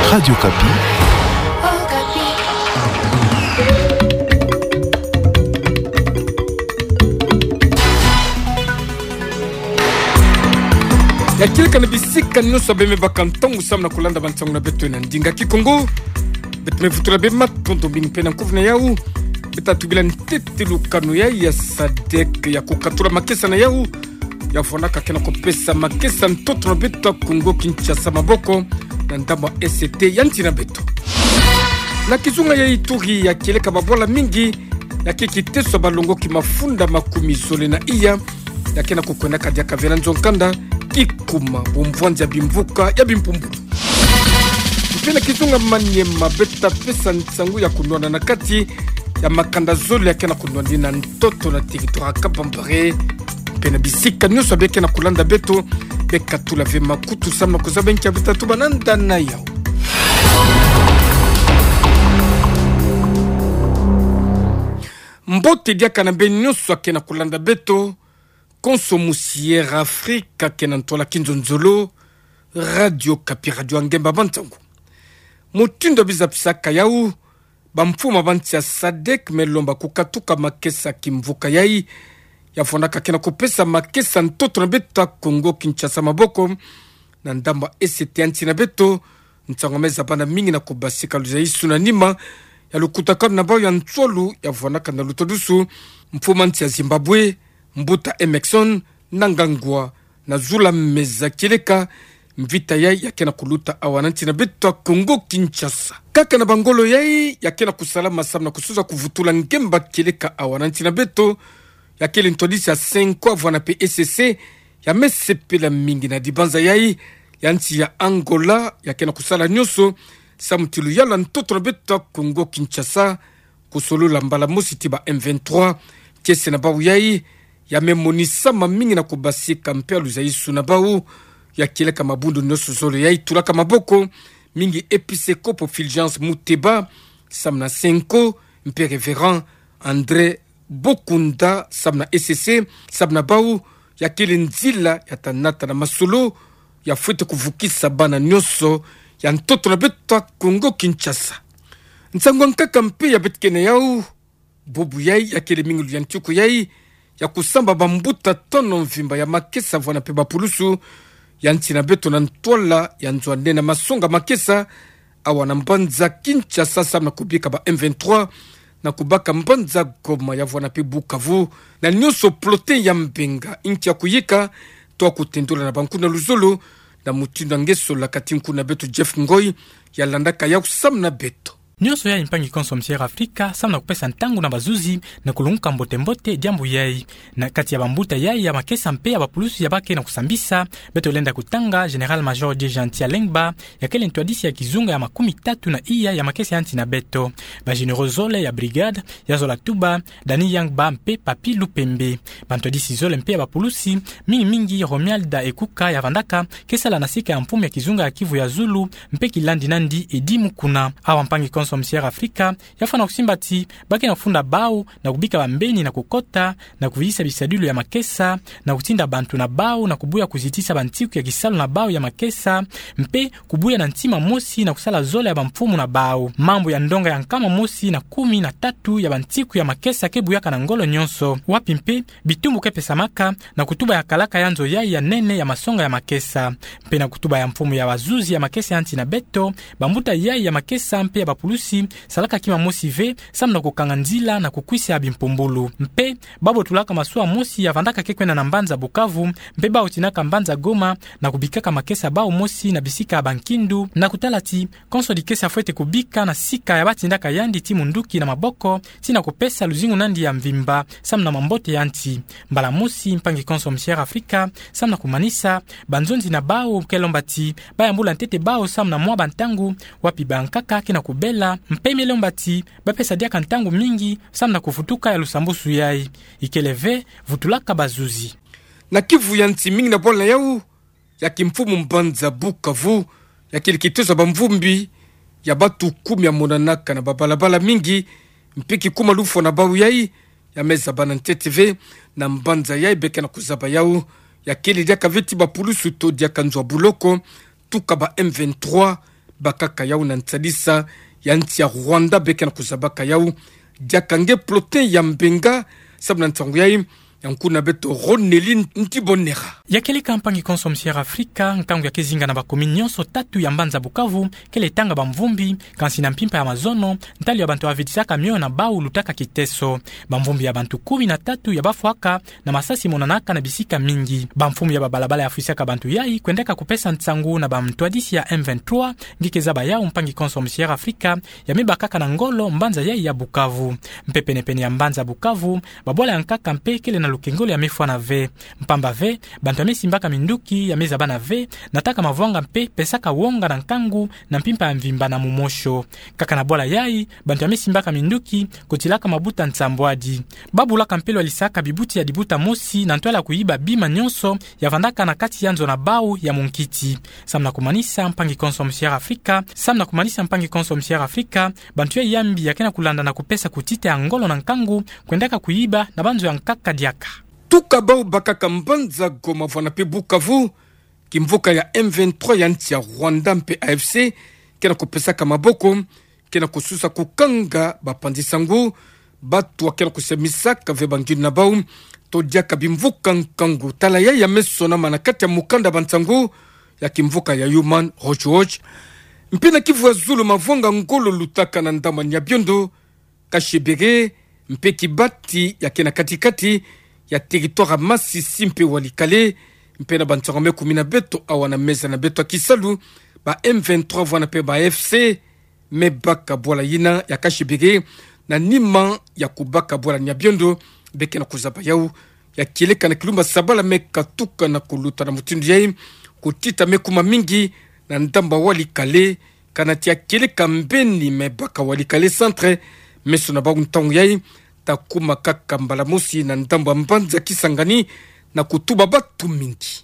Radio Kapi. Yakile kana bisika nyuso beme bakantongu samna kulanda bantangu na beto na ndinga kikongo betme futura bema tonto bing pena kuvna yau betatubila ntetilu kanu ya sadek ya kukatura makesa na yau ya fonaka kena kopesa makesa ntoto na beto Kongo Kinshasa maboko na ndamba ST yanti na beto na kizunga ya Ituri ya kileka babola mingi ya kikiteso balongo kimafunda makumi zole na iya ya kena kukwenda kadia kavera nzonkanda ikuma bumvwanzi ya bimvuka ya bimpumbu mpena kizunga Manyema beta pesa nsangu ya kunwana na kati ya makanda zole ya kena kunwani na ntoto na teritora kabambare mpena bisika nyuso beke na kulanda beto beka tula vema kutu samna kuzabenki ya beta tubananda na yao mbote diaka na be nyuso ya kena kulanda beto Consomusière Afrika kenantola kinzonzolo Radio Kapi Radio Ngemba bantangu mutindo bizapisaka yau bamfuma bantia sadek melomba kukatuka makesa kimvuka yai yafondaka kena kopesa makesa ntoto na beta Kongo Kinshasa maboko na ndamba ST anti na beto ntangomeza bana mingi na kubasika luzaisu na nima ya lukutaka na bao ya ntsolu yafondaka na lutodusu mfuma ntia Zimbabwe Mbuta Emerson Nangangwa na Zula Meza Kileka mvita yai yakena kuluta awananti na beto Kongo Kinshasa kaka na bangolo yai yakena kusalama samna kusuza kuvutula Ngemba Kileka awananti na beto yakele ntodisi ya 5 avwana PSC ya mesepela mingi na dibanza yai yanti ya Angola yakena kusala nyoso samutilu yala ntoto na beto Kongo Kinshasa kusolula mbala musitiba M23 kese na bawu yai ya memonisa mamingi na kubasika mpea luzaisu na bau ya kileka mabundu noso zolo ya itulaka maboko mingi episeko po Fulgence Muteba samna Senko mpe Reverend André Bokunda samna SCC samna bau ya kile nzila ya tanata na masolo ya fuete kuvukisa bana nyoso ya ntoto na beto Kongo Kinshasa nsangwa nkaka mpe ya betkene yau bobu yai ya kile mingi luyantuku yai ya kusamba bambuta tono mvimba ya makesa vwana peba pulusu ya ntina beto na ntola ya nzwande na masonga makesa awa na mbanza Kinshasa samna kubika ba M23 na kubaka mbanza Goma ya vwana pe Bukavu na nyoso plote ya mbenga inki ya kuyika toa kutendola na bankuna luzolo na mutindo ngeso la katinkuna beto Jeff Ngoi ya landaka ya kusamna beto nyonso ya impangi Consomusière Afrika samna kupesa ntangu na bazuzi na kulunguka mbote diambu yai na kati ya bambuta yai ya makesa mpe ya bapulusu ya bake na kusambisa beto lenda kutanga General Major de Gentil Lengba ya kele ntwadisi ya kizunga ya 30 na iya ya makesa yanti na beto ba General Zole ya brigade ya Zola Tuba Dani Yangba mpe Papi Lupembe bantwadisi Zole mpe ya bapulusi mingi Romualda Ekuka ya vandaka kesa la nasika ya mpumu ya kizunga ya Kivu ya Zulu mpe Kilandi Nandi Edi Mukuna awa mpangi Consomusière Afrika yafana kusimbati bake na kufunda bau na kubika bambeni na kukota na kuvisa bisadulu ya makesa na kutinda bantu na bau na kubuya kuzitisa bantiku ya kisalo na bau ya makesa mpe kubuya na ntima mosi na kusala zole ya bamfumu na bau mambo ya ndonga ya nkama mosi na 13 ya bantiku ya makesa kebuyaka na ngolo nyonso wapi mpe bitumbu kepesa maka na kutuba ya kalaka yanzo yai ya nene ya masonga ya makesa mpe na kutuba ya mfumu ya wazuzi ya makesa yanti na beto bambuta yai ya makesa mpe ya bapulusi salaka kima mosi ve samna kukanga nzila na kukwisa ya bimpumbulu mpe babo tulaka masua mosi ya vandaka kekwena na mbanza Bukavu mpe bao tinaka mbanza Goma na kubikaka makesa bao mosi na bisika ya bankindu na kutalati konso di kesa fuete kubika na sika ya batindaka yandi timu nduki na maboko tina kupesa luzingu nandi ya mvimba samna mambote yanti mbala mosi mpangi Consomusière Afrika samna kumanisa banzonzi na bao kelombati baya mbula ntete bao samna mwa bantangu wapi bankaka kina kubela mpeme lombati bapesa diaka ntangu mingi samna kufutuka ya lusambusu yai ikeleve vutulaka bazuzi na Kivu yanti mingi na bola yau ya kimfumu mbanza Bukavu ya kilikitoza bamvumbi ya batu 10 ya monanaka na babalabala mingi mpiki kuma lufo na bau yai ya meza bana nteteve na mbanza yai beke na kuzaba yau ya kili diaka veti bapulusu to diaka nzwa buloko tuka ba M23 bakaka yau na ntsadisa ya nchi ya Rwanda beke na kuzabaka yau diakange plote ya mbenga sabu na ntangu yai yankuna beto Roneli Ntibonera. Yakele kampangi Consomcière Africa nkangu ya kezinga na bakomi nyonso tatu ya Mbanza Bukavu kele tanga bamvumbi kansi na mpimpa ya mazono ntali ya bantu avidisaka mioyo na bau lutaka kiteso bamvumbi ya bantu 13 ya bafuaka na masasi monanaka na bisika mingi bamfumu ya babalabala ya fusaka bantu yai kwendeka kupesa ntsangu na bamtwadisi ya M23 ngikeza bayao mpangi Consomcière Africa ya mibakaka na ngolo Mbanza yai ya Bukavu mpepenepene ya Mbanza Bukavu babola ya nkaka mpe kele na lukengolo ya mefwa na ve mpamba ve bantu amesimbaka minduki ya meza bana ve nataka mavwanga mpe pesaka wonga na nkangu na mpimpa ya mvimba na mumosho kaka na bola yai bantu amesimbaka minduki kotilaka mabuta nsambwadi babulaka mpelo alisaka bibuti ya dibuta mosi na ntwala kuiba bima nyonso ya vandaka na kati yanzo na bau ya munkiti samna kumanisa mpangi Consomcière Africa bantu ya yambi yakena kulanda na kupesa kutite ya ngolo na nkangu kwendaka kuiba na banzo ya nkaka diaka tuka bau bakaka Mbanza Goma vwana pe Bukavu kimvuka ya M23 ya nchi ya Rwanda mpe AFC kena kupesaka maboko kena kususa kukanga bapandisangu batu wakena kusemisaka ve bangini na bau todiaka bimvuka nkangu tala ya mesona manakati ya mukanda bantangu ya kimvuka ya Human Rights Watch mpina Kivu ya Zulu mavonga ngolo lutaka na ndama Nyabiondo Kashebere mpe Kibati ya kena katikati ya territoire Masisi mpe Walikale mpe na bantsangame 10 beto awana meza na beto Kisalu ba M23 vwana pe ba FC mebaka bola yina ya Kashebere na nima ya kubaka bola Nyabiondo beke na kuzaba yau ya kileka na kilumba sabala mekatuka na kuluta na mutindu yai kutita mekuma mingi na ndamba Walikale kanati ya kileka mbeni mebaka Walikale centre meso na bagu ntangu yai takuma kaka mbalamusi na ndamba Mbanza Kisangani na kutuba batu mingi.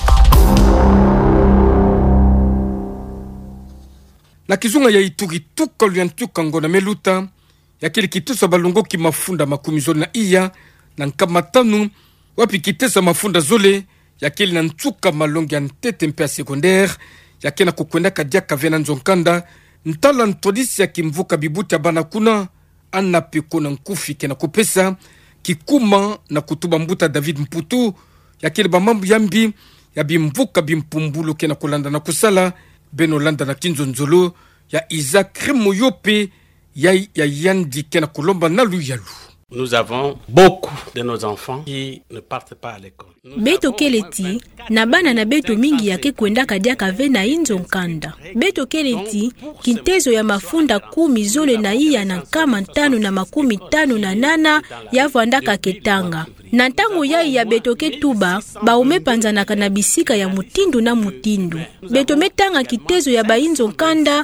Na kizunga ya Ituri tuka luyantuka ngona meluta ya kili kitusa balongo ki mafunda makumi zole na iya na nkamatanu wapi kitesa mafunda zole ya kili na ntuka malongi ya ntete mpe ya secondaire ya kena kukwenda kadiaka vena nzonkanda ntala ntodisi ya kimvuka bibuta bana kuna ana peko na nkufi kena kupesa kikuma na kutuba mbuta David Mputu ya kile bamambu yambi ya bimvuka bimpumbulu kena kulanda na kusala beno landa na Kinzonzolo ya Isaac Remoyope ya yandi kena kulomba na luyalu. Nous avons beaucoup de nos enfants qui ne partent pas à l'école. Beto keleti na bana na beto mingi yake kwenda kadiaka vena inzo nkanda. Beto keleti kintezo ya mafunda 10 zole na iya na kama 5 na 58 ya vandaka ketanga. Na ntango yai ya beto ketuba baume panzanaka na bisika ya mutindu na mutindu. Beto metanga kitezo ya bainzo nkanda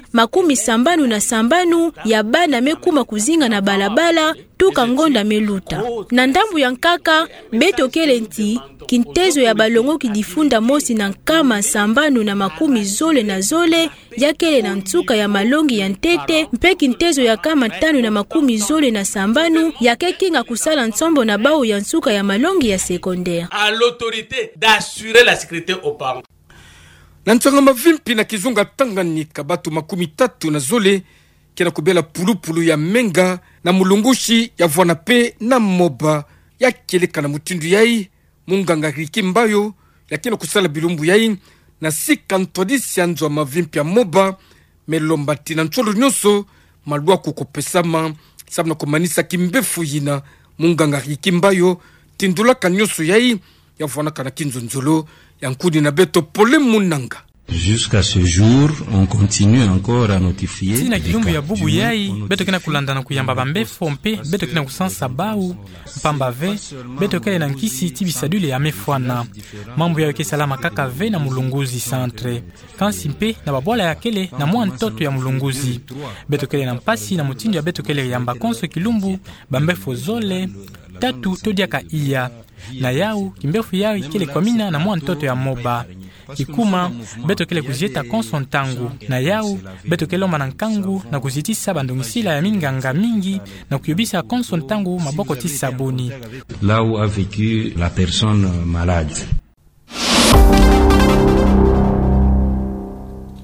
70 ya bana mekuma kuzinga na balabala tuka ngonda meluta. Na ndambu ya nkaka beto kelenti kintezo ya balongo kidifunda mosi na nkama 70 zole na zole yakele na ntuka ya malongi ya ntete mpe kintezo ya kama 5 na 10 zole na 70 yake kinga kusala nsombo na bao ya ntuka ya malongi ya secondaire. À l'autorité d'assurer la sécurité aux parents. Na ntsanga mavimpi na kizunga Tanganyika batu 30 na zole kena kubela pulupulu ya menga na mulungushi ya vwana pe na moba ya keleka na mutindu yai munganga Rikimbayo ya kena kusala bilumbu yai na sika ntodisi ya nzwa mavimpi ya moba melomba tina ncholo nyoso malua kukopesama sabna kumanisa kimbefu yina munganga Rikimbayo tindula kanyoso yai ya vwana kana Kinzonzolo ya nkudi na beto pole munanga. Jusqu'à ce jour, on continue encore à notifier. Sina kilumbu ya bubu yai, beto kena kulanda na kuyamba bambefo mpe, beto kena kusansa bau, mpamba ve, beto kena na nkisi tibisadule ya mefwana. Mambu ya weke salama kaka ve na mulunguzi centre. Kansi mpe na babola ya kele na mwa ntoto ya mulunguzi. Beto kele na mpasi na mutindu ya beto kele yamba konso kilumbu, bambefo zole, tatu todiaka iya. Na yau, kimbefu yao ikele kwa mina na mwa ntoto ya moba. Kikuma, beto kele kuzieta konso ntangu. Na yau, beto kele oma na nkangu na kuzitisa bandungisila ya minganga mingi na kuyubisa konso ntangu maboko ti sabuni. Là où a vécu la personne malade.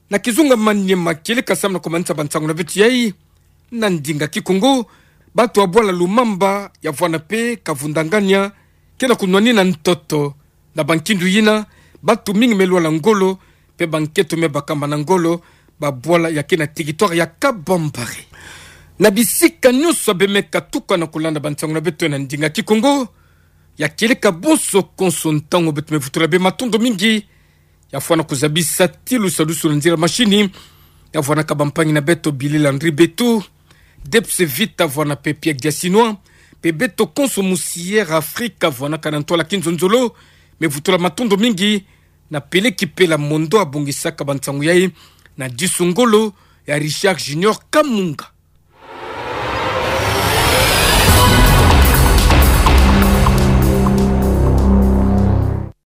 na kizunga manyema kele kasam na komanisa bansango na betu yai na ndinga kikongo batu abwala lumamba ya vwana pe kavundanganya kena kunwani na ntoto na bankindu yina batu mingi melwa la ngolo pe banketo me bakamba na ngolo babwala ya kena territoire ya Kabambare na bisika nyuso bemeka tuka na kulanda bansango na betu na ndinga kikongo ya kele kaboso konsontango betu mevutura be matondo mingi ya fwana kuzabisa tilu sadusu nzira machini ya fwana kabampangi na beto bilila ndri beto depse vita fwana pe Pierre Diasinois pe beto konsomusiere Afrika fwana kanantola kinzonzolo me vutula matondo mingi na pele kipela mondo abongisaka bansangu yai na disungolo ya Richard Junior Kamunga.